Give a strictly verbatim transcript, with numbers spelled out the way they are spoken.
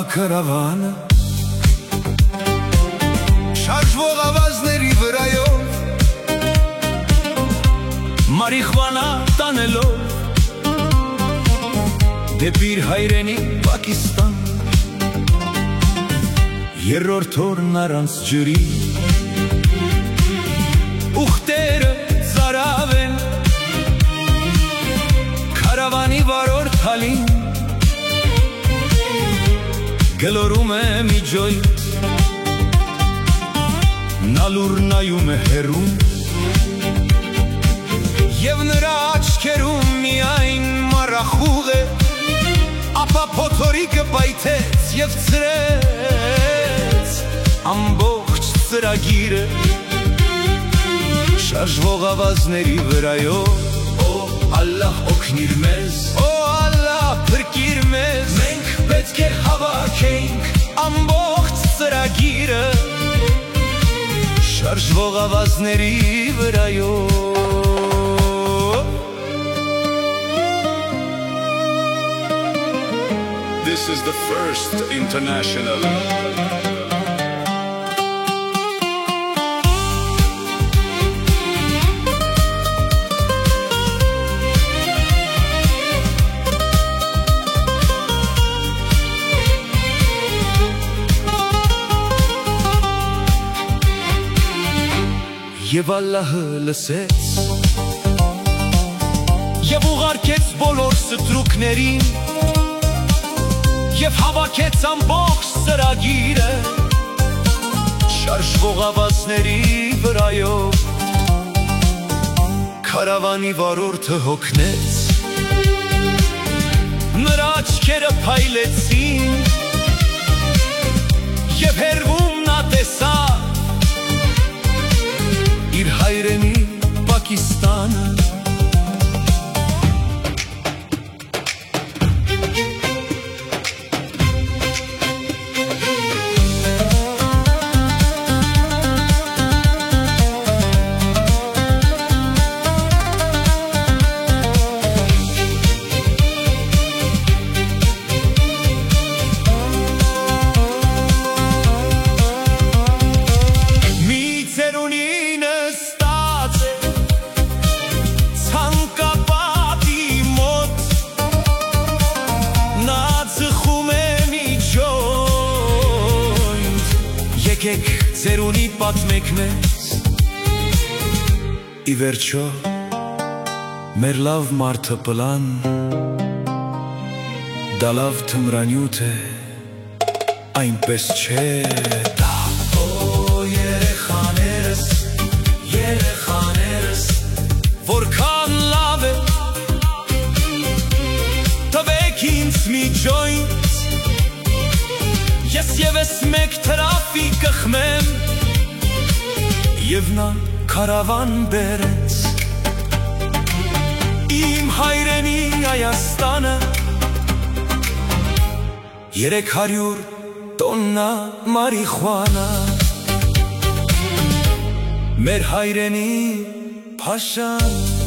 կարավանը շարժվող ավազների վրայով մարիխվանա տանելով դեպի իր հայրենի Պակիստան երրորդ օրն առանց ջրի ուխտերը ծարավ են Կարավանի վարորդ հալին գլորում է մի ջոյնտ նա լուր նայում է հեռուն և նրա աչքերում միայն մառախուղ է ապա փոթորիկը պայթեց և ցրեց ամբողջ ծրագիրը շարժվող ավազների վրայով Օ Ալլահ օգնիր մեզ Օ Ալլահ փրկիր մեզ Մենք պետք է հավաքենք ամբողջ ծրագիրը շարժվող ավազների վրայով This is the first international Եվ Ալլահը լսեց Եվ ուղարկեց բոլոր ստրուկներին Եվ հավաքեց ամբողջ ծրագիրը Շարժվող ավազների վրայով Կարավանի վարորդը հոգնեց Նրա աչքերը փայլեցին Եվ հեռվում նա տեսավ իր հայրենի Պակիստանը Եկեք ծերունի պատմեք մեզ Ի վերջո մեր լավ մարդը պլան Դա լավ թմրանյութ է այնպես չէ դա Օ երեխաներս, երեխաներս Որքան լավ է Տվեք ինձ մի ջոյնտ Ես ևս մեկ թրավի կխմեմ Եվ նա կարավան բերեց Իմ հայրենի Հայաստանը Երեք հարյուր տոննա մարիխվանա Մեր հայրենի Փաշան